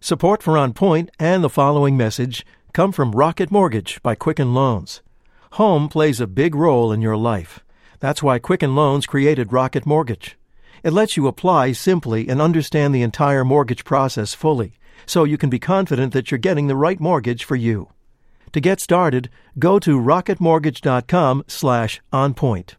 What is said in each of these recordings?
Support for On Point and the following message come from Rocket Mortgage by Quicken Loans. Home plays a big role in your life. That's why Quicken Loans created Rocket Mortgage. It lets you apply simply and understand the entire mortgage process fully, so you can be confident that you're getting the right mortgage for you. To get started, go to rocketmortgage.com/onpoint.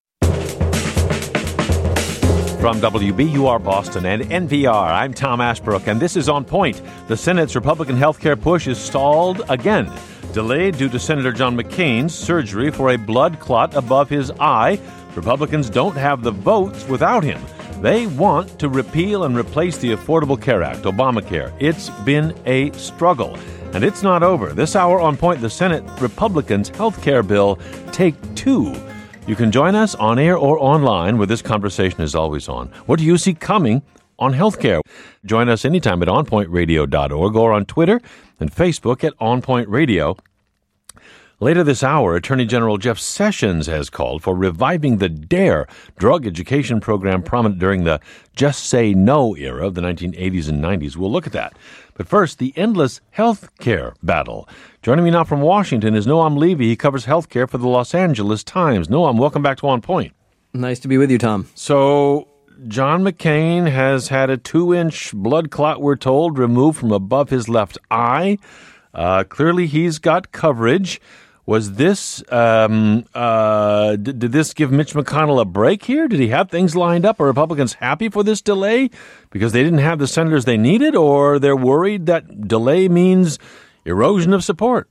From WBUR Boston and NPR, I'm Tom Ashbrook, and this is On Point. The Senate's Republican health care push is stalled again, delayed due to Senator John McCain's surgery for a blood clot above his eye. Republicans don't have the votes without him. They want to repeal and replace the Affordable Care Act, Obamacare. It's been a struggle, and it's not over. This hour On Point, the Senate Republicans' health care bill, take two. You can join us on air or online, where this conversation is always on. What do you see coming on healthcare? Join us anytime at onpointradio.org or on Twitter and Facebook at OnPoint Radio. Later this hour, Attorney General Jeff Sessions has called for reviving the DARE drug education program prominent during the Just Say No era of the 1980s and 90s. We'll look at that. But first, the endless health care battle. Joining me now from Washington is Noam Levy. He covers health care for the Los Angeles Times. Noam, welcome back to On Point. Nice to be with you, Tom. So, John McCain has had a 2-inch blood clot, we're told, removed from above his left eye. Clearly, he's got coverage. Was this, did this give Mitch McConnell a break here? Did he have things lined up? Are Republicans happy for this delay because they didn't have the senators they needed, or they're worried that delay means erosion of support?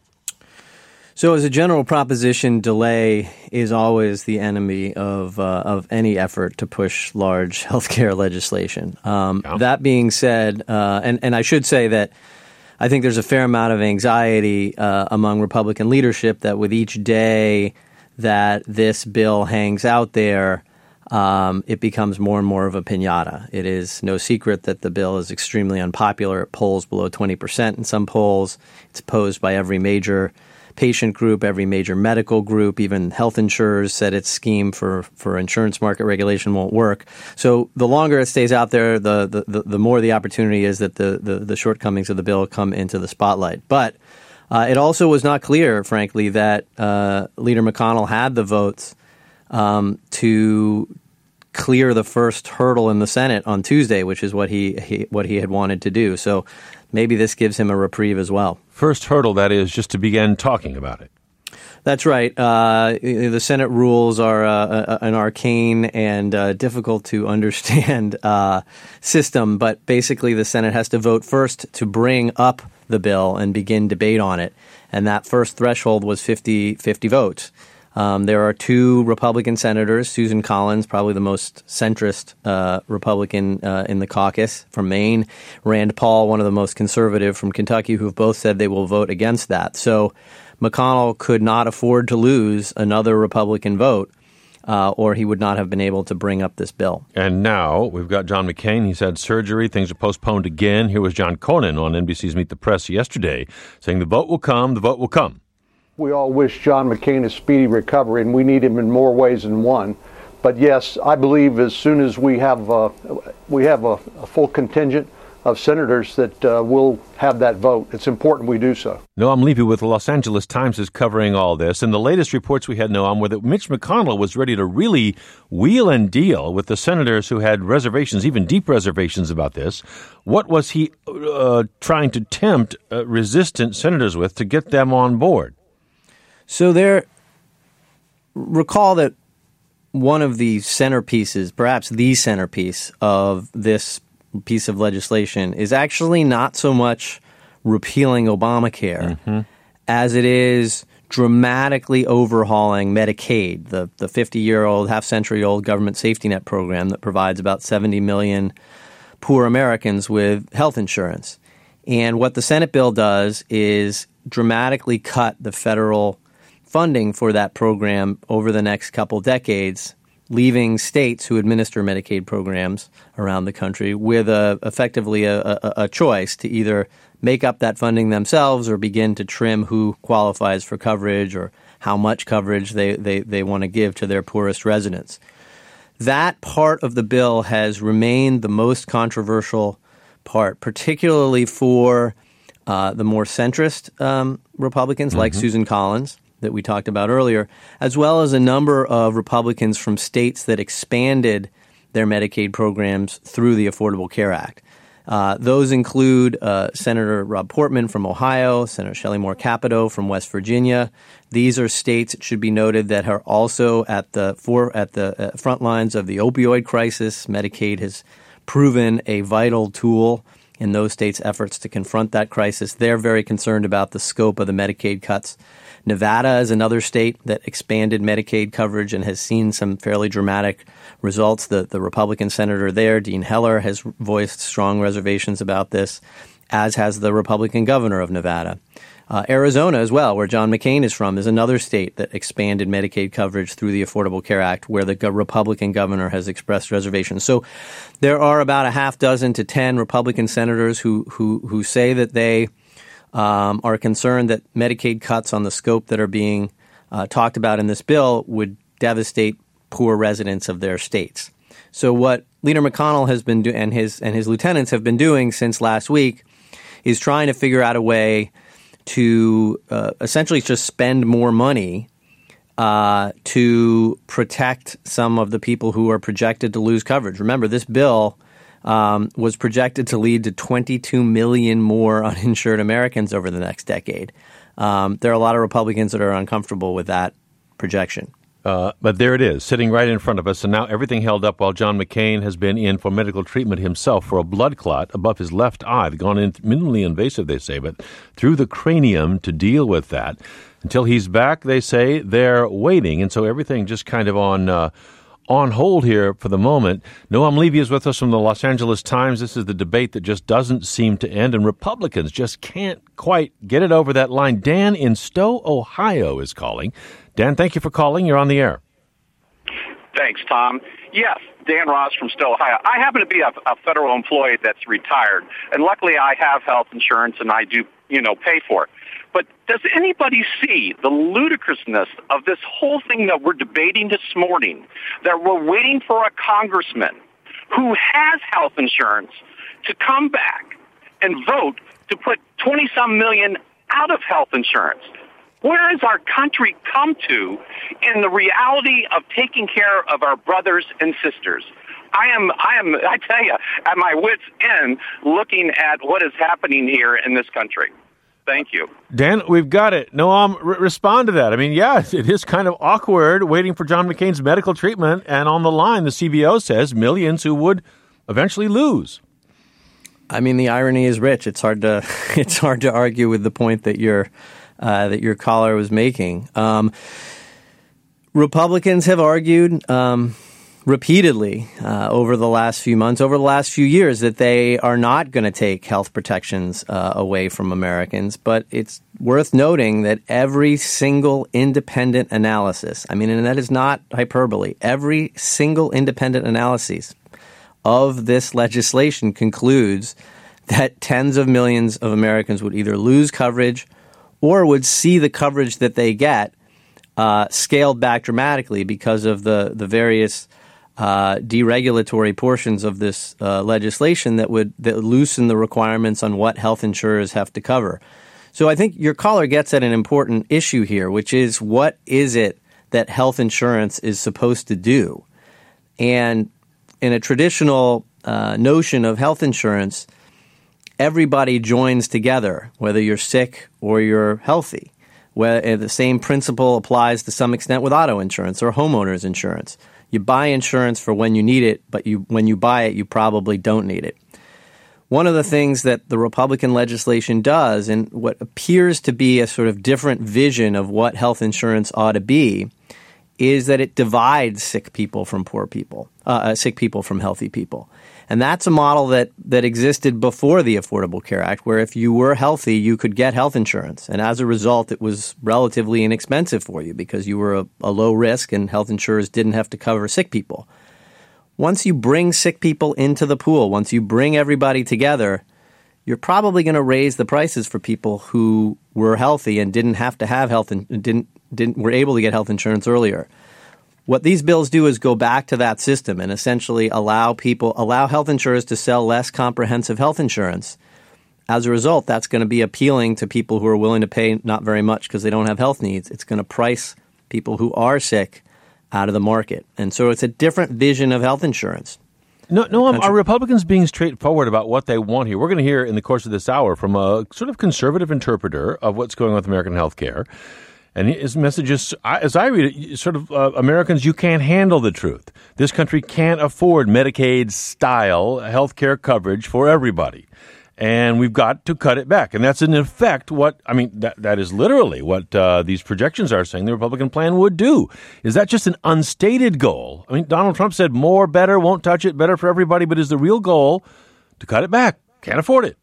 So as a general proposition, delay is always the enemy of any effort to push large healthcare legislation. That being said, and I should say that I think there's a fair amount of anxiety among Republican leadership that with each day that this bill hangs out there, it becomes more and more of a piñata. It is no secret that the bill is extremely unpopular. It polls below 20% in some polls. It's opposed by every major patient group, every major medical group. Even health insurers said its scheme for insurance market regulation won't work. So the longer it stays out there, the more the opportunity is that the shortcomings of the bill come into the spotlight. But it also was not clear, frankly, that Leader McConnell had the votes to clear the first hurdle in the Senate on Tuesday, which is what he had wanted to do. So maybe this gives him a reprieve as well. First hurdle, that is, just to begin talking about it. That's right. The Senate rules are an arcane and difficult to understand system, but basically the Senate has to vote first to bring up the bill and begin debate on it. And that first threshold was 50 votes. There are two Republican senators, Susan Collins, probably the most centrist Republican in the caucus from Maine, Rand Paul, one of the most conservative from Kentucky, who have both said they will vote against that. So McConnell could not afford to lose another Republican vote, or he would not have been able to bring up this bill. And now we've got John McCain. He's had surgery. Things are postponed again. Here was John Conan on NBC's Meet the Press yesterday saying the vote will come, the vote will come. We all wish John McCain a speedy recovery, and we need him in more ways than one. But yes, I believe as soon as we have a full contingent of senators that will have that vote. It's important we do so. Noam Levy with the Los Angeles Times is covering all this. And the latest reports we had, Noam, were that Mitch McConnell was ready to really wheel and deal with the senators who had reservations, even deep reservations about this. What was he trying to tempt resistant senators with to get them on board? So recall that one of the centerpieces, perhaps the centerpiece of this piece of legislation is actually not so much repealing Obamacare as it is dramatically overhauling Medicaid, the 50-year-old, half-century-old government safety net program that provides about 70 million poor Americans with health insurance. And what the Senate bill does is dramatically cut the federal funding for that program over the next couple decades, leaving states who administer Medicaid programs around the country with effectively a choice to either make up that funding themselves or begin to trim who qualifies for coverage or how much coverage they want to give to their poorest residents. That part of the bill has remained the most controversial part, particularly for the more centrist Republicans like Susan Collins that we talked about earlier, as well as a number of Republicans from states that expanded their Medicaid programs through the Affordable Care Act. Those include Senator Rob Portman from Ohio, Senator Shelley Moore Capito from West Virginia. These are states, it should be noted, that are also at the front lines of the opioid crisis. Medicaid has proven a vital tool in those states' efforts to confront that crisis. They're very concerned about the scope of the Medicaid cuts. Nevada is another state that expanded Medicaid coverage and has seen some fairly dramatic results. The Republican senator there, Dean Heller, has voiced strong reservations about this, as has the Republican governor of Nevada. Arizona as well, where John McCain is from, is another state that expanded Medicaid coverage through the Affordable Care Act, where the Republican governor has expressed reservations. So there are about a half dozen to 10 Republican senators who say that they are concerned that Medicaid cuts on the scope that are being talked about in this bill would devastate poor residents of their states. So what Leader McConnell has been doing and his lieutenants have been doing since last week is trying to figure out a way to essentially just spend more money to protect some of the people who are projected to lose coverage. Remember, this bill was projected to lead to 22 million more uninsured Americans over the next decade. There are a lot of Republicans that are uncomfortable with that projection. But there it is, sitting right in front of us, and now everything held up while John McCain has been in for medical treatment himself for a blood clot above his left eye. They've gone in minimally invasive, they say, but through the cranium to deal with that. Until he's back, they say, they're waiting, and so everything just kind of on hold here for the moment. Noam Levy is with us from the Los Angeles Times. This is the debate that just doesn't seem to end, and Republicans just can't quite get it over that line. Dan in Stowe, Ohio is calling. Dan, thank you for calling. You're on the air. Thanks, Tom. Yes, Dan Ross from Stowe, Ohio. I happen to be a federal employee that's retired, and luckily I have health insurance, and I do, pay for it. But does anybody see the ludicrousness of this whole thing that we're debating this morning, that we're waiting for a congressman who has health insurance to come back and vote to put 20-some million out of health insurance? Where has our country come to in the reality of taking care of our brothers and sisters? I tell you, at my wit's end looking at what is happening here in this country. Thank you. Dan, we've got it. Noam, respond to that. I mean, yes, it is kind of awkward waiting for John McCain's medical treatment, and on the line, the CBO says millions who would eventually lose. I mean, the irony is rich. It's hard to argue with the point that your caller was making. Republicans have argued repeatedly over the last few months, over the last few years, that they are not going to take health protections away from Americans. But it's worth noting that every single independent analysis, and that is not hyperbole, every single independent analysis of this legislation concludes that tens of millions of Americans would either lose coverage or would see the coverage that they get scaled back dramatically because of the various deregulatory portions of this legislation that would loosen the requirements on what health insurers have to cover. So I think your caller gets at an important issue here, which is what is it that health insurance is supposed to do? And in a traditional notion of health insurance, everybody joins together, whether you're sick or you're healthy. Where the same principle applies to some extent with auto insurance or homeowners insurance. You buy insurance for when you need it, but when you buy it, you probably don't need it. One of the things that the Republican legislation does, and what appears to be a sort of different vision of what health insurance ought to be, is that it divides sick people from poor people, sick people from healthy people. And that's a model that existed before the Affordable Care Act, where if you were healthy, you could get health insurance. And as a result, it was relatively inexpensive for you because you were a low risk and health insurers didn't have to cover sick people. Once you bring sick people into the pool, once you bring everybody together, you're probably going to raise the prices for people who were healthy and didn't have to have health and were able to get health insurance earlier. What these bills do is go back to that system and essentially allow health insurers to sell less comprehensive health insurance. As a result, that's going to be appealing to people who are willing to pay not very much because they don't have health needs. It's going to price people who are sick out of the market. And so it's a different vision of health insurance. No, are Republicans being straightforward about what they want here? We're going to hear in the course of this hour from a sort of conservative interpreter of what's going on with American health care. And his message is, as I read it, sort of Americans, you can't handle the truth. This country can't afford Medicaid-style health care coverage for everybody. And we've got to cut it back. And that's in effect that is literally what these projections are saying the Republican plan would do. Is that just an unstated goal? I mean, Donald Trump said more, better, won't touch it, better for everybody, but is the real goal to cut it back? Can't afford it.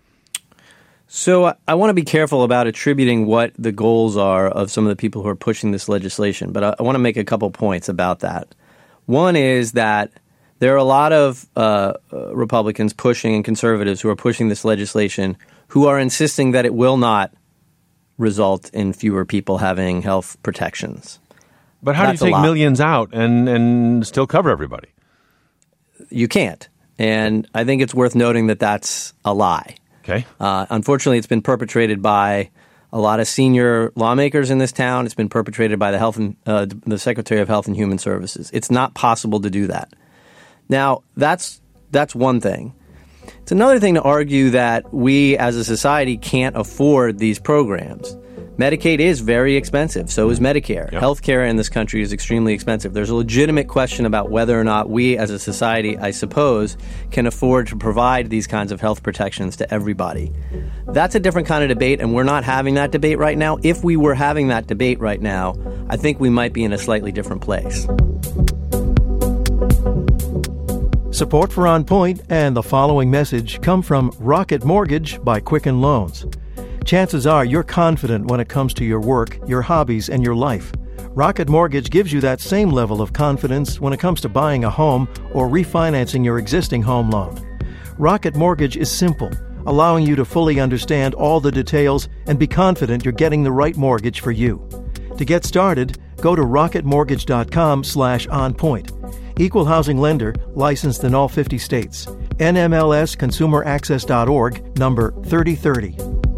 So I want to be careful about attributing what the goals are of some of the people who are pushing this legislation, but I want to make a couple points about that. One is that there are a lot of Republicans pushing and conservatives who are pushing this legislation who are insisting that it will not result in fewer people having health protections. But how do you take millions out and still cover everybody? You can't. And I think it's worth noting that that's a lie. Okay. Unfortunately, it's been perpetrated by a lot of senior lawmakers in this town. It's been perpetrated by the Secretary of Health and Human Services. It's not possible to do that. Now, that's one thing. It's another thing to argue that we as a society can't afford these programs. Medicaid is very expensive. So is Medicare. Yep. Healthcare in this country is extremely expensive. There's a legitimate question about whether or not we as a society, I suppose, can afford to provide these kinds of health protections to everybody. That's a different kind of debate, and we're not having that debate right now. If we were having that debate right now, I think we might be in a slightly different place. Support for On Point and the following message come from Rocket Mortgage by Quicken Loans. Chances are you're confident when it comes to your work, your hobbies, and your life. Rocket Mortgage gives you that same level of confidence when it comes to buying a home or refinancing your existing home loan. Rocket Mortgage is simple, allowing you to fully understand all the details and be confident you're getting the right mortgage for you. To get started, go to rocketmortgage.com/onpoint. Equal housing lender, licensed in all 50 states. NMLS-ConsumerAccess.org, number 3030.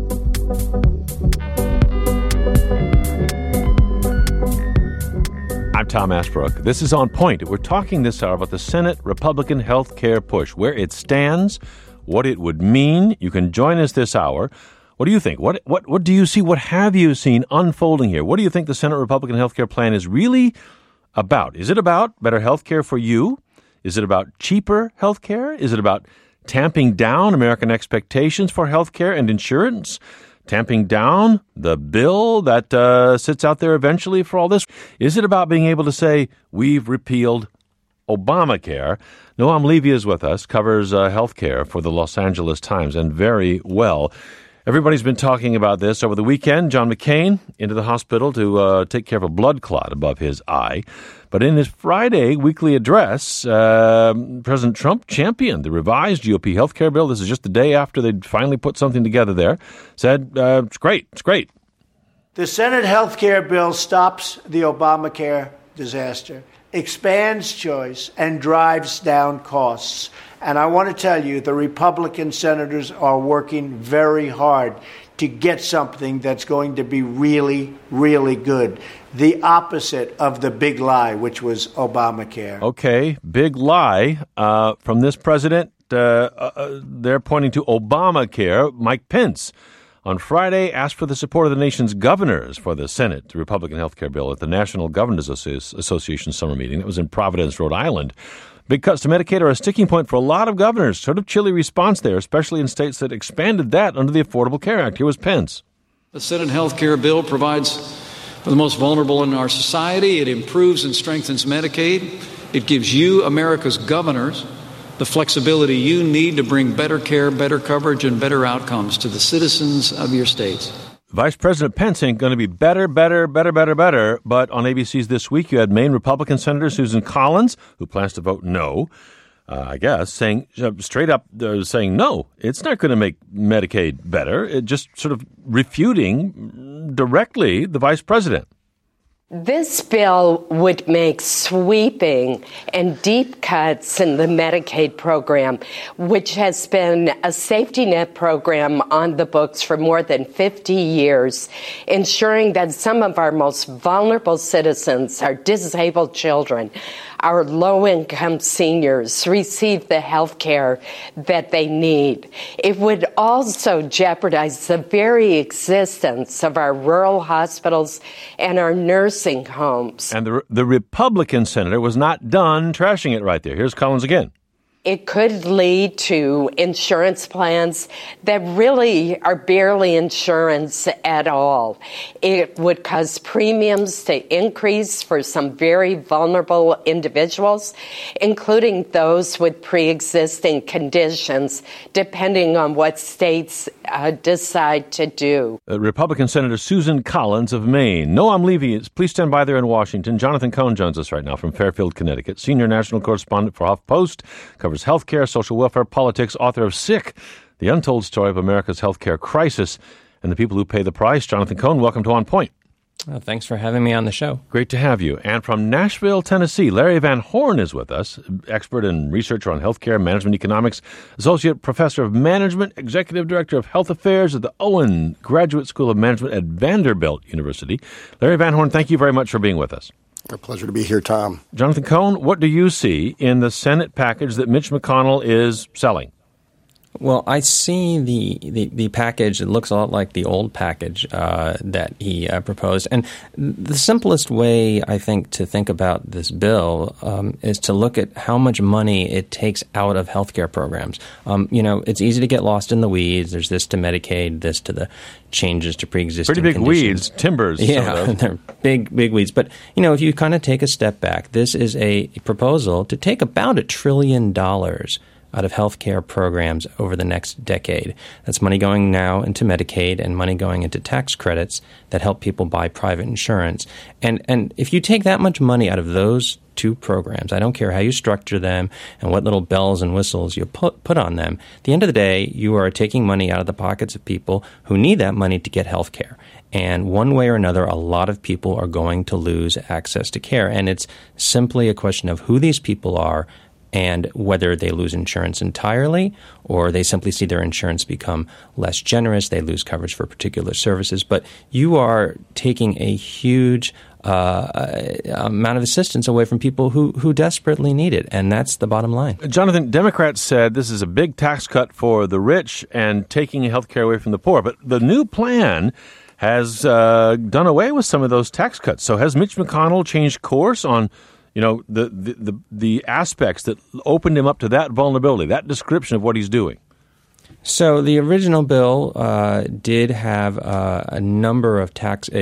I'm Tom Ashbrook. This is On Point. We're talking this hour about the Senate Republican health care push, where it stands, what it would mean. You can join us this hour. What do you think? What do you see? What have you seen unfolding here? What do you think the Senate Republican health care plan is really about? Is it about better health care for you? Is it about cheaper health care? Is it about tamping down American expectations for health care and insurance? Tamping down the bill that sits out there eventually for all this? Is it about being able to say, we've repealed Obamacare? Noam Levy is with us, covers health care for the Los Angeles Times, and very well. Everybody's been talking about this over the weekend. John McCain into the hospital to take care of a blood clot above his eye. But in his Friday weekly address, President Trump championed the revised GOP health care bill. This is just the day after they'd finally put something together there. Said, it's great. The Senate health care bill stops the Obamacare disaster, expands choice, and drives down costs. And I want to tell you, the Republican senators are working very hard to get something that's going to be really, really good. The opposite of the big lie, which was Obamacare. Okay, big lie from this president. They're pointing to Obamacare. Mike Pence on Friday asked for the support of the nation's governors for the Senate Republican health care bill at the National Governors Association summer meeting. That was in Providence, Rhode Island. Big cuts to Medicaid are a sticking point for a lot of governors. Sort of chilly response there, especially in states that expanded that under the Affordable Care Act. Here was Pence. The Senate health care bill provides for the most vulnerable in our society. It improves and strengthens Medicaid. It gives you, America's governors, the flexibility you need to bring better care, better coverage, and better outcomes to the citizens of your states. Vice President Pence ain't going to be better. But on ABC's This Week, you had Maine Republican Senator Susan Collins, who plans to vote no, I guess, saying straight up, saying no, it's not going to make Medicaid better. It just sort of refuting directly the vice president. This bill would make sweeping and deep cuts in the Medicaid program, which has been a safety net program on the books for more than 50 years, ensuring that some of our most vulnerable citizens, our disabled children, our low-income seniors, receive the health care that they need. It would also jeopardize the very existence of our rural hospitals and our nursing homes. And the Republican senator was not done trashing it right there. Here's Collins again. It could lead to insurance plans that really are barely insurance at all. It would cause premiums to increase for some very vulnerable individuals, including those with pre-existing conditions, depending on what states decide to do. Republican Senator Susan Collins of Maine. Noam Levy, please stand by there in Washington. Jonathan Cohn joins us right now from Fairfield, Connecticut. Senior national correspondent for HuffPost, covers healthcare, social welfare, politics, author of Sick, The Untold Story of America's Healthcare Crisis and the People Who Pay the Price. Jonathan Cohn, welcome to On Point. Thanks for having me on the show. Great to have you. And from Nashville, Tennessee, Larry Van Horn is with us, expert and researcher on healthcare, management economics, associate professor of management, executive director of health affairs at the Owen Graduate School of Management at Vanderbilt University. Larry Van Horn, thank you very much for being with us. A pleasure to be here, Tom. Jonathan Cohn, what do you see in the Senate package that Mitch McConnell is selling? Well, I see the package. It looks a lot like the old package that he proposed. And the simplest way, I think, to think about this bill is to look at how much money it takes out of healthcare programs. It's easy to get lost in the weeds. There's this to Medicaid, this to the changes to pre-existing pretty big conditions. Weeds, timbers. Yeah, they're big weeds. But, if you kind of take a step back, this is a proposal to take about $1 trillion out of healthcare programs over the next decade. That's money going now into Medicaid and money going into tax credits that help people buy private insurance. And if you take that much money out of those two programs, I don't care how you structure them and what little bells and whistles you put on them, at the end of the day, you are taking money out of the pockets of people who need that money to get health care. And one way or another, a lot of people are going to lose access to care. And it's simply a question of who these people are and whether they lose insurance entirely or they simply see their insurance become less generous, they lose coverage for particular services. But you are taking a huge amount of assistance away from people who desperately need it, and that's the bottom line. Jonathan, Democrats said this is a big tax cut for the rich and taking health care away from the poor. But the new plan has done away with some of those tax cuts. So has Mitch McConnell changed course on the aspects that opened him up to that vulnerability, that description of what he's doing? So the original bill did have a number of tax.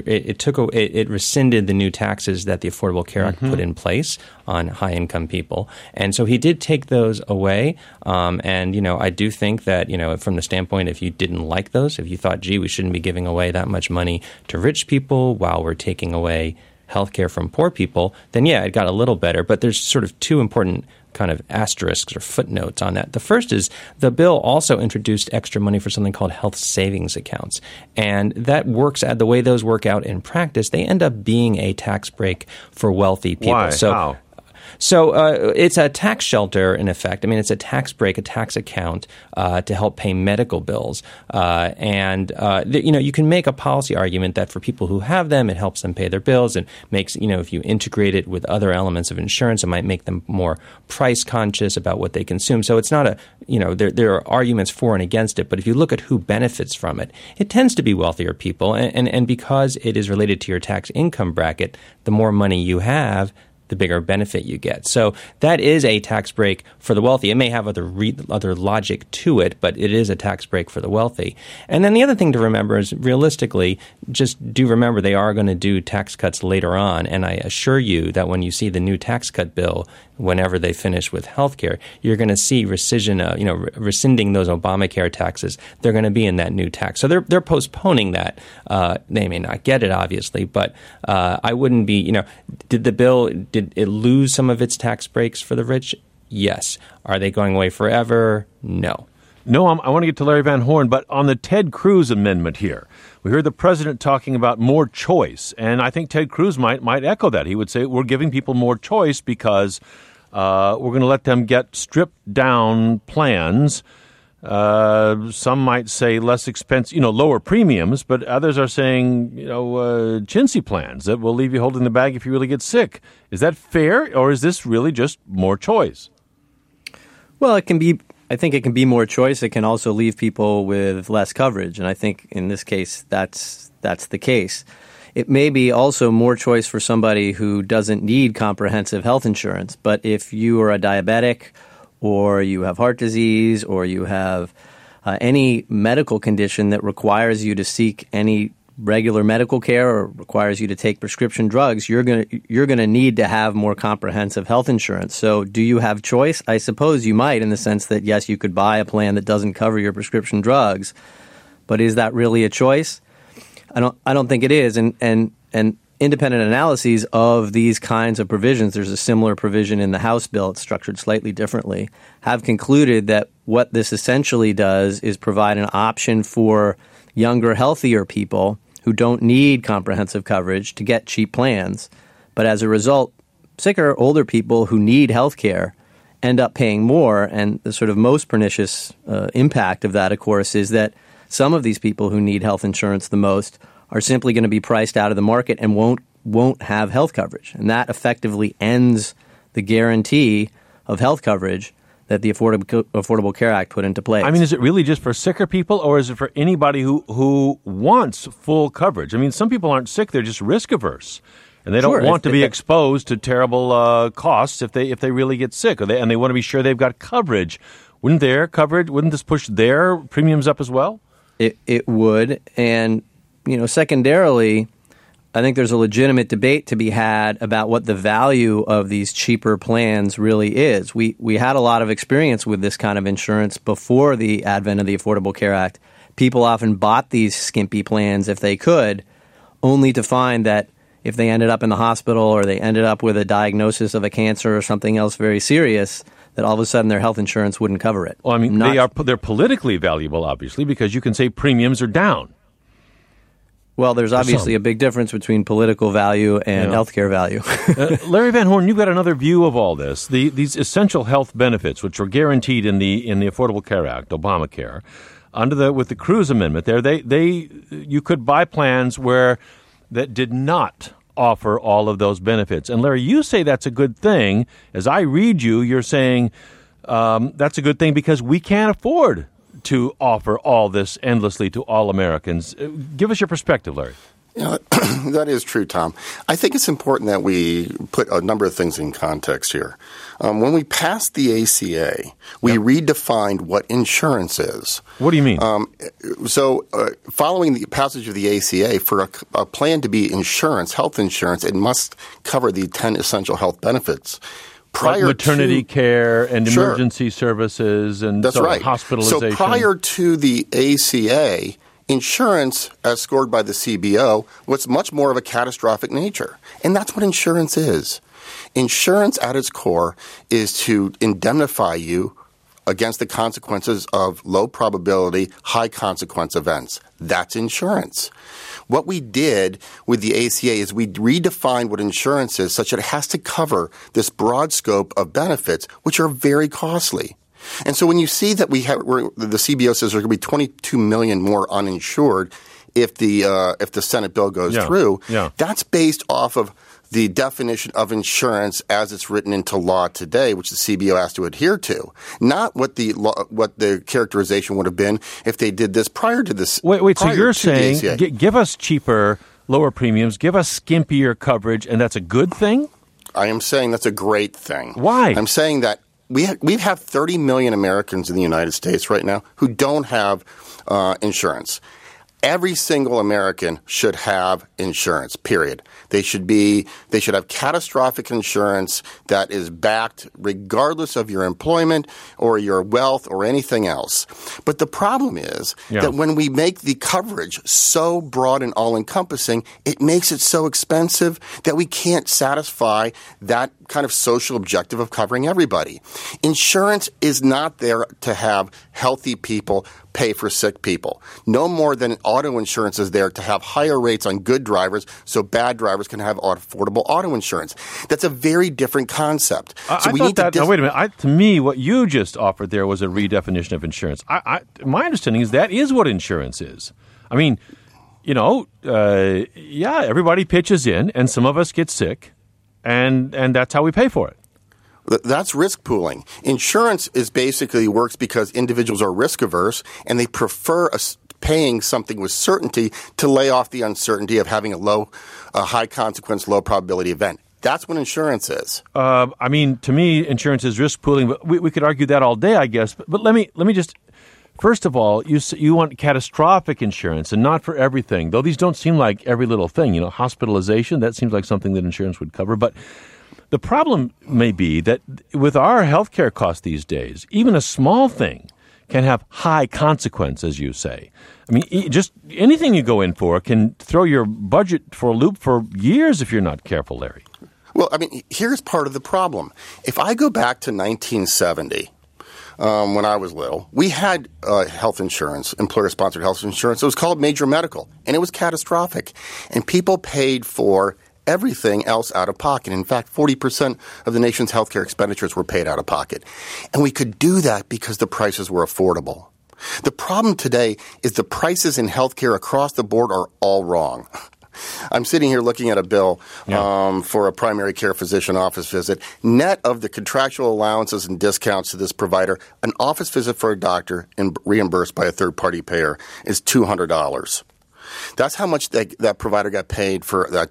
It rescinded the new taxes that the Affordable Care Act put in place on high income people, and so he did take those away. And I do think that from the standpoint, if you didn't like those, if you thought, gee, we shouldn't be giving away that much money to rich people while we're taking away healthcare from poor people, then yeah, it got a little better. But there's sort of two important kind of asterisks or footnotes on that. The first is the bill also introduced extra money for something called health savings accounts. And that works the way those work out in practice. They end up being a tax break for wealthy people. Why? How? So it's a tax shelter, in effect. I mean, it's a tax break, a tax account to help pay medical bills. You can make a policy argument that for people who have them, it helps them pay their bills and makes, if you integrate it with other elements of insurance, it might make them more price conscious about what they consume. So it's not there are arguments for and against it. But if you look at who benefits from it, it tends to be wealthier people. And because it is related to your tax income bracket, the more money you have, the bigger benefit you get. So that is a tax break for the wealthy. It may have other logic to it, but it is a tax break for the wealthy. And then the other thing to remember is, realistically, just do remember they are going to do tax cuts later on. And I assure you that when you see the new tax cut bill, whenever they finish with healthcare, you're going to see rescission, rescinding those Obamacare taxes. They're going to be in that new tax. So they're postponing that. They may not get it, obviously, but I wouldn't be, did it lose some of its tax breaks for the rich? Yes. Are they going away forever? No. No, I want to get to Larry Van Horn, but on the Ted Cruz amendment here, we heard the president talking about more choice, and I think Ted Cruz might echo that. He would say we're giving people more choice because we're going to let them get stripped-down plans. Some might say less expensive, lower premiums, but others are saying, chintzy plans that will leave you holding the bag if you really get sick. Is that fair, or is this really just more choice? Well, I think it can be more choice. It can also leave people with less coverage, and I think in this case that's the case. It may be also more choice for somebody who doesn't need comprehensive health insurance, but if you are a diabetic or you have heart disease or you have any medical condition that requires you to seek any regular medical care or requires you to take prescription drugs, you're going to need to have more comprehensive health insurance. So do you have choice? I suppose you might, in the sense that, yes, you could buy a plan that doesn't cover your prescription drugs, but is that really a choice? I don't think it is. And independent analyses of these kinds of provisions, there's a similar provision in the House bill, it's structured slightly differently, have concluded that what this essentially does is provide an option for younger, healthier people who don't need comprehensive coverage to get cheap plans. But as a result, sicker, older people who need health care end up paying more. And the sort of most pernicious impact of that, of course, is that some of these people who need health insurance the most are simply going to be priced out of the market and won't have health coverage. And that effectively ends the guarantee of health coverage that the Affordable Care Act put into place. I mean, is it really just for sicker people, or is it for anybody who wants full coverage? I mean, some people aren't sick, they're just risk averse. And they don't want to be exposed to terrible costs if they really get sick, and they want to be sure they've got coverage. Wouldn't this push their premiums up as well? It would. And, secondarily, I think there's a legitimate debate to be had about what the value of these cheaper plans really is. We had a lot of experience with this kind of insurance before the advent of the Affordable Care Act. People often bought these skimpy plans if they could, only to find that if they ended up in the hospital or they ended up with a diagnosis of a cancer or something else very serious, that all of a sudden their health insurance wouldn't cover it. Well, I mean, they're politically valuable, obviously, because you can say premiums are down. Well, there's obviously a big difference between political value and healthcare value. Larry Van Horn, you've got another view of all this. These essential health benefits, which were guaranteed in the Affordable Care Act, Obamacare, with the Cruz Amendment, you could buy plans that did not offer all of those benefits. And Larry, you say that's a good thing. As I read you're saying that's a good thing because we can't afford to offer all this endlessly to all Americans. Give us your perspective, Larry. That is true, Tom. I think it's important that we put a number of things in context here. When we passed the ACA, we redefined what insurance is. What do you mean? Following the passage of the ACA, for a plan to be insurance, health insurance, it must cover the 10 essential health benefits. Like maternity care and emergency services and hospitalization. So prior to the ACA, insurance, as scored by the CBO, was much more of a catastrophic nature. And that's what insurance is. Insurance at its core is to indemnify you against the consequences of low probability, high consequence events. That's insurance. What we did with the ACA is we redefined what insurance is such that it has to cover this broad scope of benefits, which are very costly. And so when you see that the CBO says there's going to be 22 million more uninsured if the Senate bill goes through, that's based off of the definition of insurance as it's written into law today, which the CBO has to adhere to, not what the characterization would have been if they did this prior to this. Wait. So you're saying give us cheaper, lower premiums, give us skimpier coverage, and that's a good thing? I am saying that's a great thing. Why? I'm saying that we have 30 million Americans in the United States right now who don't have insurance. Every single American should have insurance, period. They should have catastrophic insurance that is backed regardless of your employment or your wealth or anything else. But the problem is that when we make the coverage so broad and all-encompassing, it makes it so expensive that we can't satisfy that kind of social objective of covering everybody. Insurance is not there to have healthy people pay for sick people. No more than auto insurance is there to have higher rates on good drivers so bad drivers can have affordable auto insurance. That's a very different concept. Wait a minute. To me, what you just offered there was a redefinition of insurance. My understanding is that is what insurance is. I mean, everybody pitches in, and some of us get sick, and that's how we pay for it. That's risk pooling. Insurance basically works because individuals are risk averse and they prefer paying something with certainty to lay off the uncertainty of having a high consequence, low probability event. That's what insurance is. To me, insurance is risk pooling, but we could argue that all day, I guess. But let me just. First of all, you want catastrophic insurance and not for everything, though these don't seem like every little thing. Hospitalization, that seems like something that insurance would cover. But the problem may be that with our healthcare costs these days, even a small thing can have high consequence, as you say. I mean, just anything you go in for can throw your budget for a loop for years if you're not careful, Larry. Well, here's part of the problem. If I go back to 1970, when I was little, we had health insurance, employer-sponsored health insurance. It was called Major Medical, and it was catastrophic. And people paid for everything else out of pocket. In fact, 40% of the nation's healthcare expenditures were paid out of pocket. And we could do that because the prices were affordable. The problem today is the prices in healthcare across the board are all wrong. I'm sitting here looking at a bill for a primary care physician office visit. Net of the contractual allowances and discounts to this provider, an office visit for a doctor and reimbursed by a third-party payer is $200. That's how much that provider got paid for that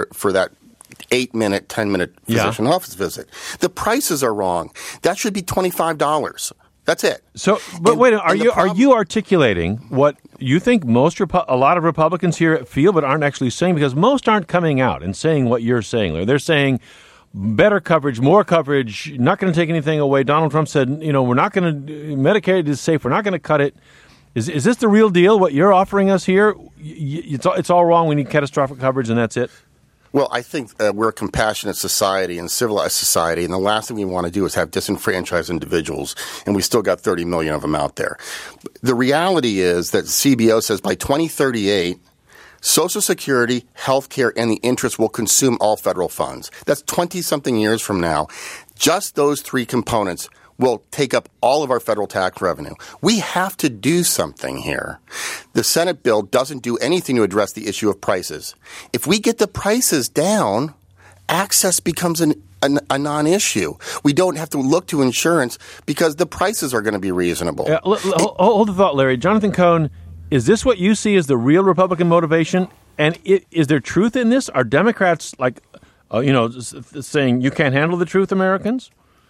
8-minute, 10-minute physician office visit. The prices are wrong. That should be $25. That's it. So, but wait, are you articulating what you think a lot of Republicans here feel but aren't actually saying? Because most aren't coming out and saying what you're saying. They're saying better coverage, more coverage, not going to take anything away. Donald Trump said, we're not going to, Medicaid is safe, we're not going to cut it. Is this the real deal, what you're offering us here? It's all wrong, we need catastrophic coverage and that's it? Well, I think we're a compassionate society and civilized society, and the last thing we want to do is have disenfranchised individuals, and we still got 30 million of them out there. The reality is that CBO says by 2038, Social Security, health care, and the interest will consume all federal funds. That's 20-something years from now. Just those three components will take up all of our federal tax revenue. We have to do something here. The Senate bill doesn't do anything to address the issue of prices. If we get the prices down, access becomes a non-issue. We don't have to look to insurance because the prices are going to be reasonable. Hold the thought, Larry. Jonathan Cohn, is this what you see as the real Republican motivation? And is there truth in this? Are Democrats saying you can't handle the truth, Americans?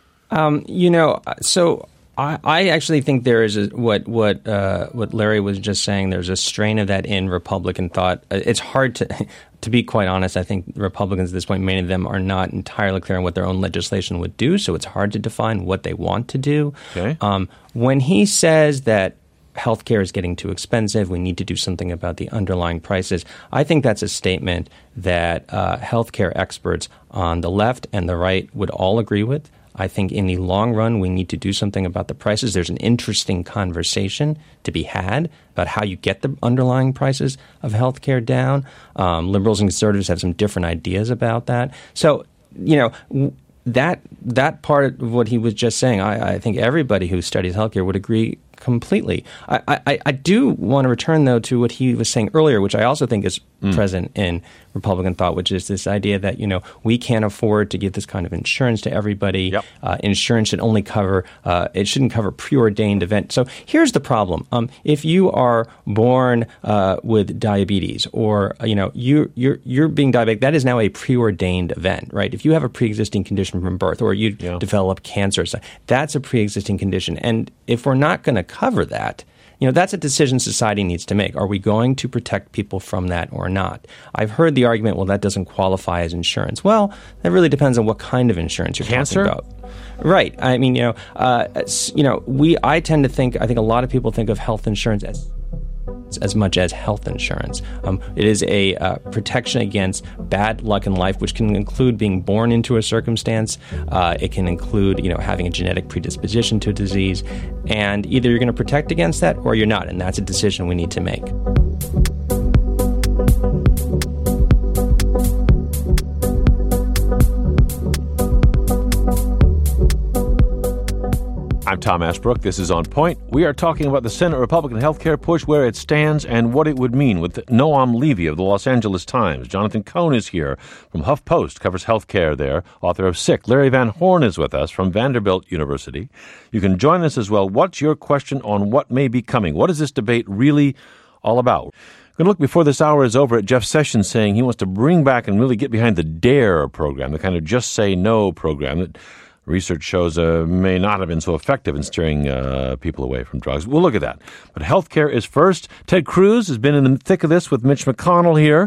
So I actually think there is what Larry was just saying. There's a strain of that in Republican thought. It's hard to be quite honest. I think Republicans at this point, many of them are not entirely clear on what their own legislation would do. So it's hard to define what they want to do. Okay. When he says that healthcare is getting too expensive, we need to do something about the underlying prices, I think that's a statement that healthcare experts on the left and the right would all agree with. I think in the long run, we need to do something about the prices. There's an interesting conversation to be had about how you get the underlying prices of healthcare down. Liberals and conservatives have some different ideas about that. So, that part of what he was just saying, I think everybody who studies healthcare would agree completely. I do want to return, though, to what he was saying earlier, which I also think is present in Republican thought, which is this idea that, we can't afford to give this kind of insurance to everybody. Yep. Insurance should only cover, it shouldn't cover preordained events. So here's the problem. If you are born with diabetes or, you're being diabetic, that is now a preordained event, right? If you have a pre-existing condition from birth or you develop cancer, that's a pre-existing condition. And if we're not going to cover that, that's a decision society needs to make. Are we going to protect people from that or not? I've heard the argument, well, that doesn't qualify as insurance. Well, that really depends on what kind of insurance you're talking about. Right. I mean, I tend to think, I think a lot of people think of health insurance as much as health insurance. It is a protection against bad luck in life, which can include being born into a circumstance. It can include, having a genetic predisposition to a disease. And either you're going to protect against that or you're not. And that's a decision we need to make. I'm Tom Ashbrook. This is On Point. We are talking about the Senate Republican healthcare push, where it stands, and what it would mean with Noam Levy of the Los Angeles Times. Jonathan Cohn is here from HuffPost, covers healthcare there, author of Sick. Larry Van Horn is with us from Vanderbilt University. You can join us as well. What's your question on what may be coming? What is this debate really all about? We're going to look before this hour is over at Jeff Sessions saying he wants to bring back and really get behind the DARE program, the kind of Just Say No program that research shows may not have been so effective in steering people away from drugs. We'll look at that. But healthcare is first. Ted Cruz has been in the thick of this with Mitch McConnell here.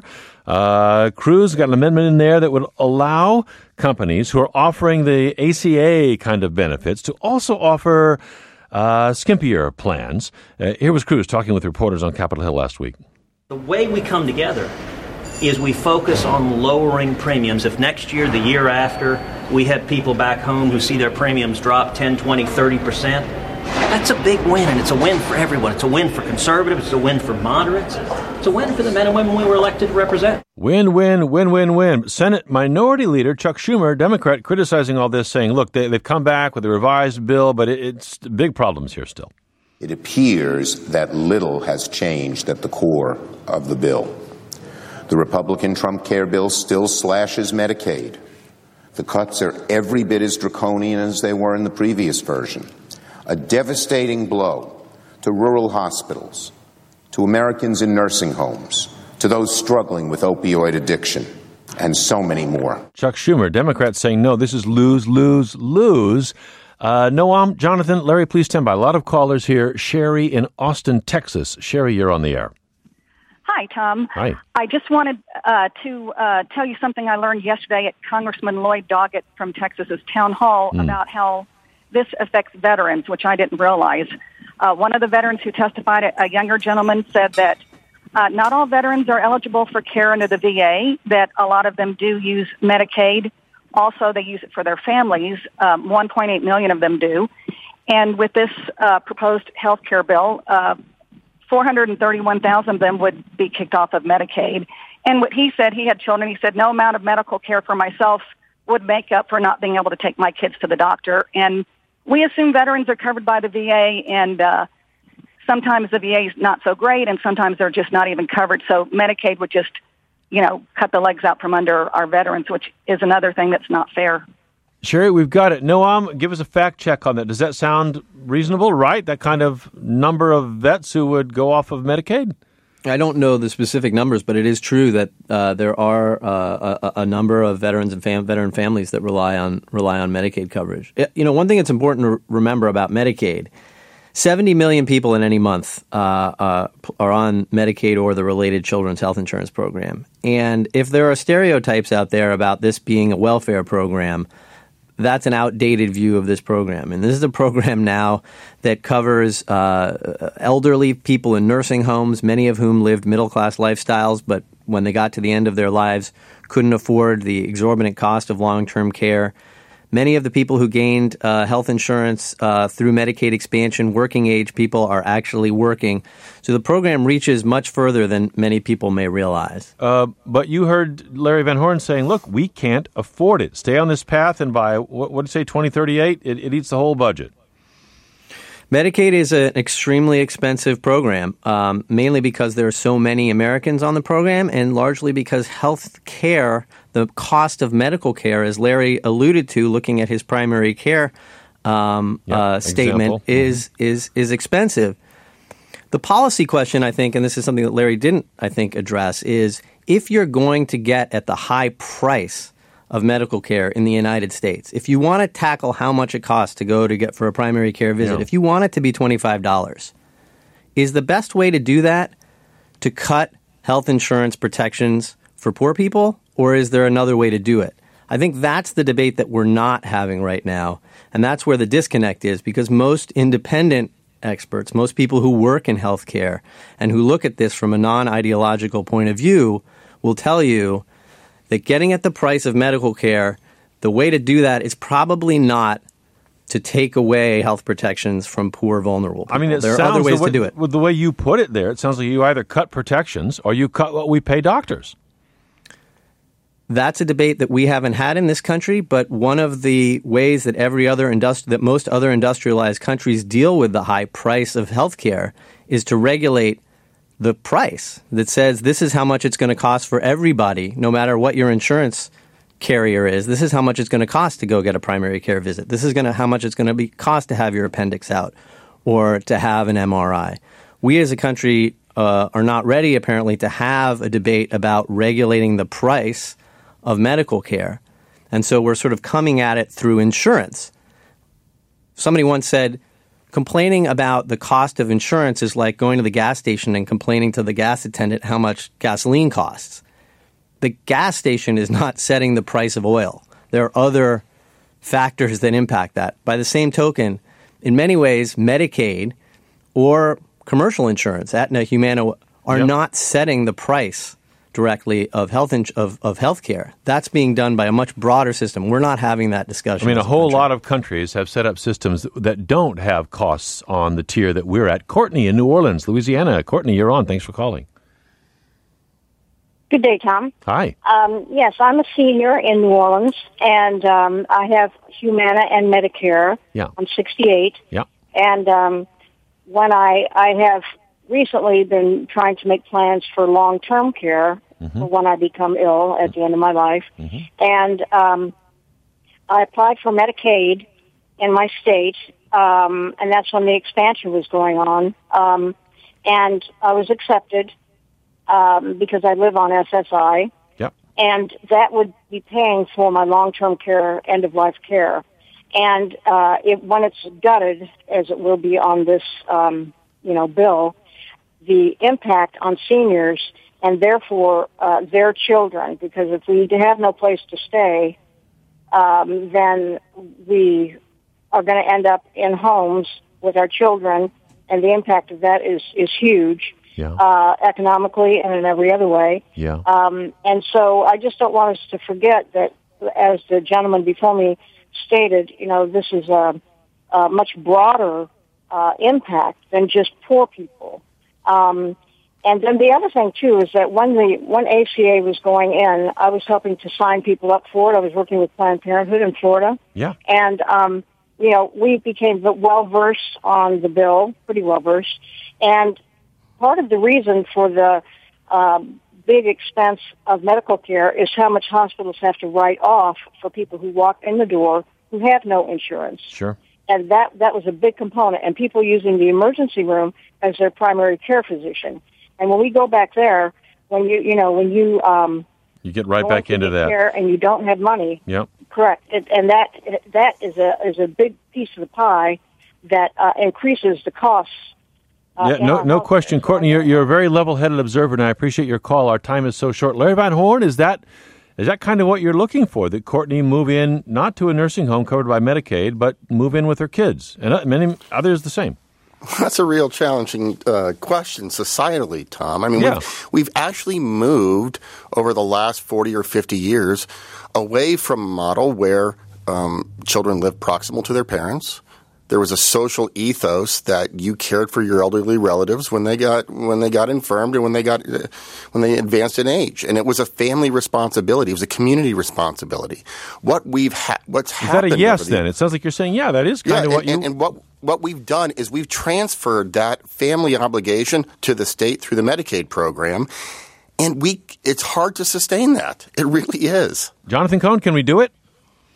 Cruz got an amendment in there that would allow companies who are offering the ACA kind of benefits to also offer skimpier plans. Here was Cruz talking with reporters on Capitol Hill last week. The way we come together is we focus on lowering premiums. If next year, the year after, we have people back home who see their premiums drop 10, 20, 30%, that's a big win, and it's a win for everyone. It's a win for conservatives. It's a win for moderates. It's a win for the men and women we were elected to represent. Win, win, win, win, win. Senate Minority Leader Chuck Schumer, Democrat, criticizing all this, saying, look, they've come back with a revised bill, but it's big problems here still. It appears that little has changed at the core of the bill. The Republican Trump Care bill still slashes Medicaid. The cuts are every bit as draconian as they were in the previous version. A devastating blow to rural hospitals, to Americans in nursing homes, to those struggling with opioid addiction, and so many more. Chuck Schumer, Democrats saying, no, this is lose, lose, lose. Noam, Jonathan, Larry, please stand by. A lot of callers here. Sherry in Austin, Texas. Sherry, you're on the air. Hi, Tom. Hi. I just wanted to tell you something I learned yesterday at Congressman Lloyd Doggett from Texas's town hall about how this affects veterans, which I didn't realize. One of the veterans who testified, a younger gentleman, said that not all veterans are eligible for care under the VA, that a lot of them do use Medicaid. Also, they use it for their families. 1.8 million of them do. And with this proposed health care bill, 431,000 of them would be kicked off of Medicaid. And what he said, he had children, he said, no amount of medical care for myself would make up for not being able to take my kids to the doctor. And we assume veterans are covered by the VA, and sometimes the VA is not so great, and sometimes they're just not even covered. So Medicaid would just, cut the legs out from under our veterans, which is another thing that's not fair. Sherry, we've got it. Noam, give us a fact check on that. Does that sound reasonable, right? That kind of number of vets who would go off of Medicaid? I don't know the specific numbers, but it is true that there are a number of veterans and veteran families that rely on Medicaid coverage. One thing that's important to remember about Medicaid, 70 million people in any month are on Medicaid or the related Children's Health Insurance Program. And if there are stereotypes out there about this being a welfare program, that's an outdated view of this program. And this is a program now that covers elderly people in nursing homes, many of whom lived middle-class lifestyles, but when they got to the end of their lives, couldn't afford the exorbitant cost of long-term care. Many of the people who gained health insurance through Medicaid expansion, working-age people, are actually working. So the program reaches much further than many people may realize. But you heard Larry Van Horn saying, look, we can't afford it. Stay on this path, and by, what did you say, 2038, it eats the whole budget. Medicaid is an extremely expensive program, mainly because there are so many Americans on the program, and largely because health care, the cost of medical care, as Larry alluded to, looking at his primary care statement, is expensive. The policy question, I think, and this is something that Larry didn't, I think, address, is if you're going to get at the high price of medical care in the United States, if you want to tackle how much it costs to go to get for a primary care visit, if you want it to be $25, Is the best way to do that to cut health insurance protections for poor people, or is there another way to do it? I think that's the debate that we're not having right now, and that's where the disconnect is, because most independent experts, most people who work in healthcare and who look at this from a non-ideological point of view will tell you that getting at the price of medical care, the way to do that is probably not to take away health protections from poor, vulnerable people. I mean, there are other ways to do it. With the way you put it there, it sounds like you either cut protections or you cut what we pay doctors. That's a debate that we haven't had in this country, but one of the ways that that most other industrialized countries deal with the high price of healthcare is to regulate the price that says this is how much it's going to cost for everybody, no matter what your insurance carrier is. This is how much it's going to cost to go get a primary care visit. This is how much it's going to cost to have your appendix out or to have an MRI. We as a country are not ready, apparently, to have a debate about regulating the price of medical care. And so we're sort of coming at it through insurance. Somebody once said, complaining about the cost of insurance is like going to the gas station and complaining to the gas attendant how much gasoline costs. The gas station is not setting the price of oil. There are other factors that impact that. By the same token, in many ways, Medicaid or commercial insurance, Aetna, Humana, are not setting the price directly of health care. That's being done by a much broader system. We're not having that discussion. I mean, a whole lot of countries have set up systems that don't have costs on the tier that we're at. Courtney in New Orleans, Louisiana. Courtney, you're on. Thanks for calling. Good day, Tom. Hi. Yes, I'm a senior in New Orleans, and I have Humana and Medicare. Yeah. I'm 68. Yeah. And when I have recently been trying to make plans for long-term care for when I become ill at the end of my life. And I applied for Medicaid in my state, and that's when the expansion was going on. And I was accepted because I live on SSI. Yep. And that would be paying for my long-term care, end-of-life care. And when it's gutted, as it will be on this, bill, the impact on seniors and therefore their children, because if we have no place to stay, then we are going to end up in homes with our children, and the impact of that is huge, economically and in every other way. Yeah. And so I just don't want us to forget that, as the gentleman before me stated, this is a much broader impact than just poor people. And then the other thing, too, is that when ACA was going in, I was helping to sign people up for it. I was working with Planned Parenthood in Florida. Yeah. And, we became well-versed on the bill, pretty well-versed. And part of the reason for the big expense of medical care is how much hospitals have to write off for people who walk in the door who have no insurance. Sure. And that was a big component, and people using the emergency room as their primary care physician. And when we go back there, when you get right back into that, care and you don't have money. Yep. Correct. And that is a big piece of the pie that increases the costs. No question, Courtney. You're a very level-headed observer, and I appreciate your call. Our time is so short. Larry Van Horn, is that kind of what you're looking for, that Courtney move in, not to a nursing home covered by Medicaid, but move in with her kids, and many others the same? That's a real challenging question societally, Tom. I mean, we've actually moved over the last 40 or 50 years away from a model where children live proximal to their parents. There was a social ethos that you cared for your elderly relatives when they got infirmed and when they advanced in age, and it was a family responsibility. It was a community responsibility. What's happened? Is that a yes? Then it sounds like you're saying, that is kind of what you. And what we've done is we've transferred that family obligation to the state through the Medicaid program, and it's hard to sustain that. It really is. Jonathan Cohn, can we do it?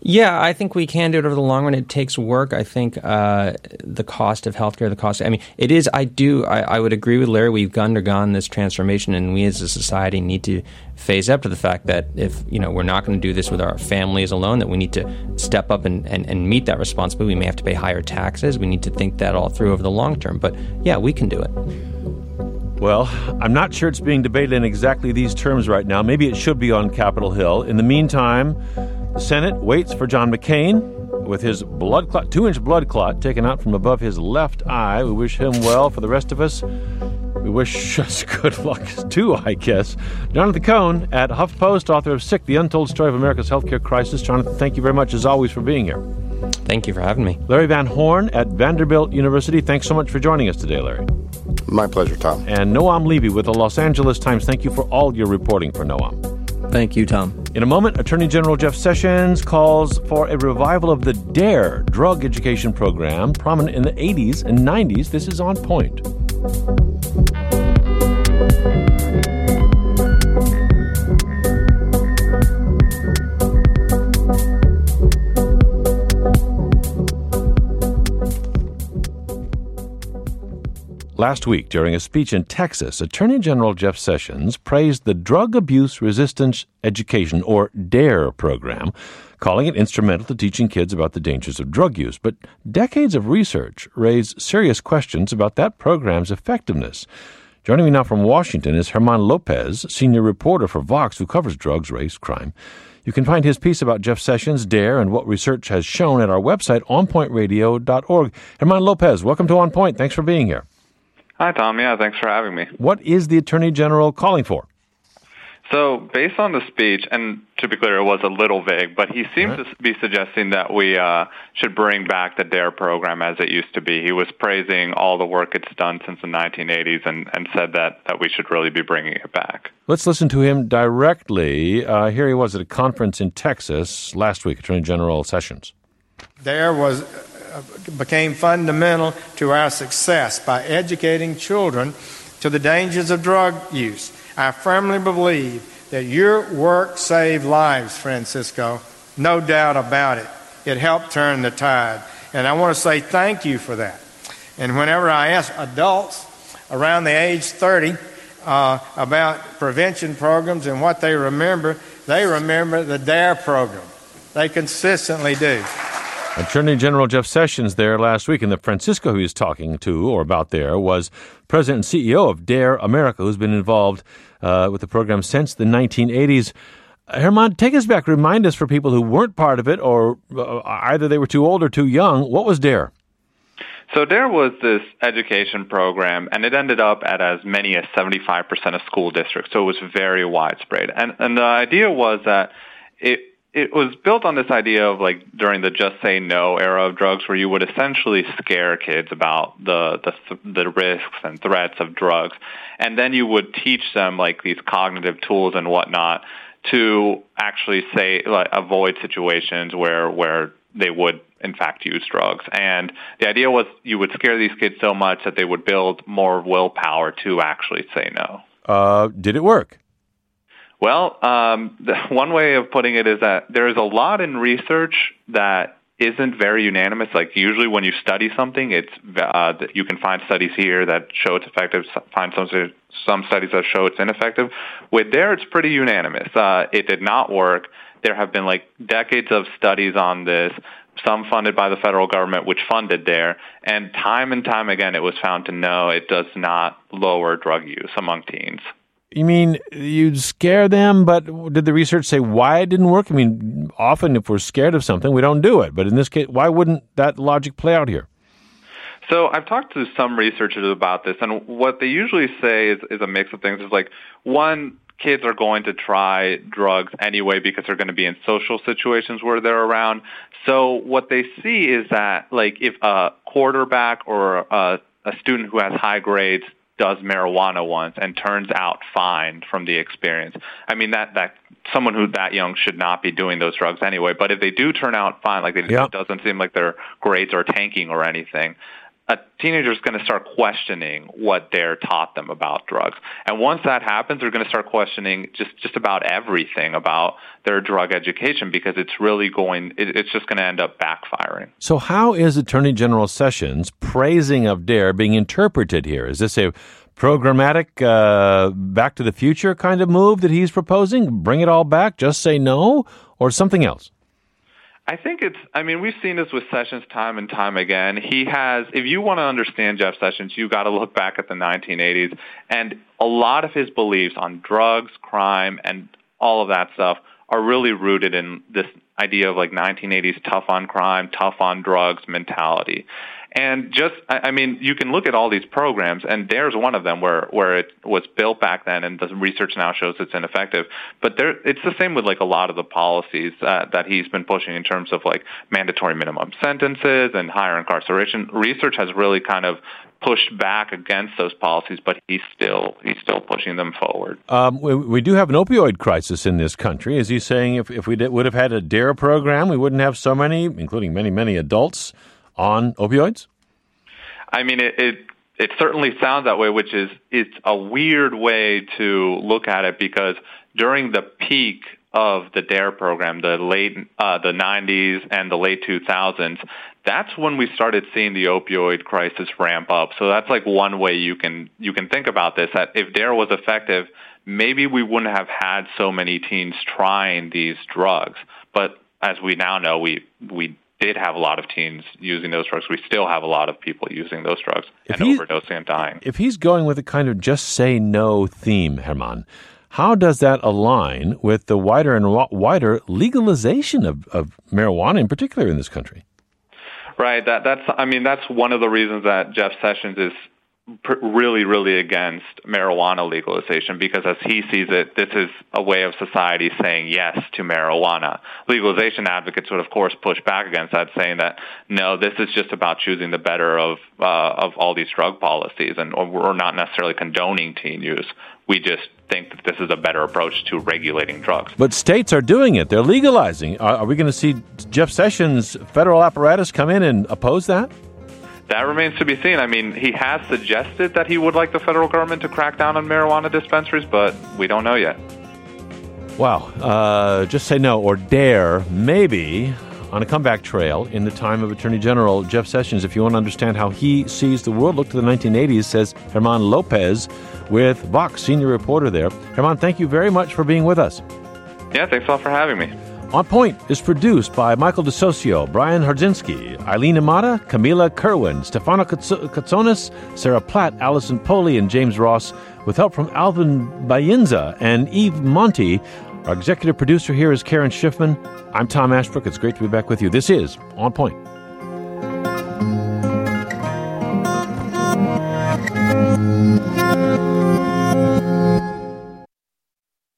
Yeah, I think we can do it over the long run. It takes work. I think the cost of healthcare, it is, I would agree with Larry. We've undergone this transformation, and we as a society need to phase up to the fact that if, we're not going to do this with our families alone, that we need to step up and meet that responsibility. We may have to pay higher taxes. We need to think that all through over the long term. But yeah, we can do it. Well, I'm not sure it's being debated in exactly these terms right now. Maybe it should be on Capitol Hill. In the meantime, the Senate waits for John McCain with his 2-inch blood clot taken out from above his left eye. We wish him well. For the rest of us, we wish us good luck too, I guess. Jonathan Cohn at HuffPost, author of Sick, The Untold Story of America's Healthcare Crisis. Jonathan, thank you very much, as always, for being here. Thank you for having me. Larry Van Horn at Vanderbilt University. Thanks so much for joining us today, Larry. My pleasure, Tom. And Noam Levy with the Los Angeles Times. Thank you for all your reporting for Noam. Thank you, Tom. In a moment, Attorney General Jeff Sessions calls for a revival of the DARE drug education program, prominent in the 80s and 90s. This is On Point. Last week, during a speech in Texas, Attorney General Jeff Sessions praised the Drug Abuse Resistance Education, or DARE program, calling it instrumental to teaching kids about the dangers of drug use. But decades of research raise serious questions about that program's effectiveness. Joining me now from Washington is German Lopez, senior reporter for Vox, who covers drugs, race, crime. You can find his piece about Jeff Sessions, DARE, and what research has shown at our website, onpointradio.org. German Lopez, welcome to On Point. Thanks for being here. Hi, Tom. Yeah, thanks for having me. What is the Attorney General calling for? So, based on the speech, and to be clear, it was a little vague, but he seemed to be suggesting that we should bring back the DARE program as it used to be. He was praising all the work it's done since the 1980s and said that we should really be bringing it back. Let's listen to him directly. Here he was at a conference in Texas last week, Attorney General Sessions. DARE became fundamental to our success by educating children to the dangers of drug use. I firmly believe that your work saved lives, Francisco. No doubt about it. It helped turn the tide. And I want to say thank you for that. And whenever I ask adults around the age 30 about prevention programs and what they remember the DARE program. They consistently do. Attorney General Jeff Sessions there last week, and the Francisco he was talking to or about there was President and CEO of DARE America, who's been involved with the program since the 1980s. German, take us back. Remind us, for people who weren't part of it, or either they were too old or too young, what was DARE? So DARE was this education program, and it ended up at as many as 75% of school districts, so it was very widespread. And the idea was that it was built on this idea of, like, during the Just Say No era of drugs, where you would essentially scare kids about the risks and threats of drugs, and then you would teach them, like, these cognitive tools and whatnot to actually avoid situations where they would in fact use drugs. And the idea was you would scare these kids so much that they would build more willpower to actually say no. Did it work? Well, one way of putting it is that there is a lot in research that isn't very unanimous. Like, usually when you study something, it's you can find studies here that show it's effective, find some studies that show it's ineffective. With DARE, it's pretty unanimous. It did not work. There have been decades of studies on this, some funded by the federal government, which funded DARE, and time again it was found to no, it does not lower drug use among teens. You mean you'd scare them, but did the research say why it didn't work? I mean, often if we're scared of something, we don't do it. But in this case, why wouldn't that logic play out here? So I've talked to some researchers about this, and what they usually say is a mix of things. It's like, one, kids are going to try drugs anyway because they're going to be in social situations where they're around. So what they see is that, like, if a quarterback or a student who has high grades does marijuana once and turns out fine from the experience, I mean, that someone who's that young should not be doing those drugs anyway. But if they do turn out fine, it doesn't seem like their grades are tanking or anything, a teenager is going to start questioning what they're taught them about drugs. And once that happens, they're going to start questioning just about everything about their drug education, because it's just going to end up backfiring. So how is Attorney General Sessions' praising of DARE being interpreted here? Is this a programmatic Back to the Future kind of move that he's proposing? Bring it all back, just say no, or something else? I think we've seen this with Sessions time and time again. If you want to understand Jeff Sessions, you got to look back at the 1980s, and a lot of his beliefs on drugs, crime, and all of that stuff are really rooted in this idea of 1980s tough on crime, tough on drugs mentality. And you can look at all these programs, and there's one of them where it was built back then, and the research now shows it's ineffective. But it's the same with a lot of the policies that he's been pushing in terms of mandatory minimum sentences and higher incarceration. Research has really kind of pushed back against those policies, but he's still pushing them forward. We do have an opioid crisis in this country. Is he saying if we would have had a DARE program, we wouldn't have so many, including many, many adults, on opioids? It certainly sounds that way, which is it's a weird way to look at it, because during the peak of the DARE program, the 90s and the late 2000s, that's when we started seeing the opioid crisis ramp up. So that's one way you can think about this, that if DARE was effective, maybe we wouldn't have had so many teens trying these drugs. But as we now know, we did have a lot of teens using those drugs. We still have a lot of people using those drugs and overdosing and dying. If he's going with a kind of just say no theme, Herman, how does that align with the wider and wider legalization of marijuana in particular in this country? Right. That's one of the reasons that Jeff Sessions is really, really against marijuana legalization, because as he sees it, this is a way of society saying yes to marijuana. Legalization advocates would, of course, push back against that, saying that, no, this is just about choosing the better of all these drug policies, and we're not necessarily condoning teen use. We just think that this is a better approach to regulating drugs. But states are doing it. They're legalizing. Are we going to see Jeff Sessions' federal apparatus come in and oppose that? That remains to be seen. He has suggested that he would like the federal government to crack down on marijuana dispensaries, but we don't know yet. Wow. Just say no, or DARE, maybe, on a comeback trail in the time of Attorney General Jeff Sessions. If you want to understand how he sees the world, look to the 1980s, says Herman Lopez with Vox, senior reporter there. Herman, thank you very much for being with us. Yeah, thanks a lot for having me. On Point is produced by Michael DeSocio, Brian Hardzinski, Eileen Amata, Camila Kerwin, Stefano Katsonis, Sarah Platt, Allison Poley, and James Ross, with help from Alvin Bayenza and Eve Monty. Our executive producer here is Karen Schiffman. I'm Tom Ashbrook. It's great to be back with you. This is On Point.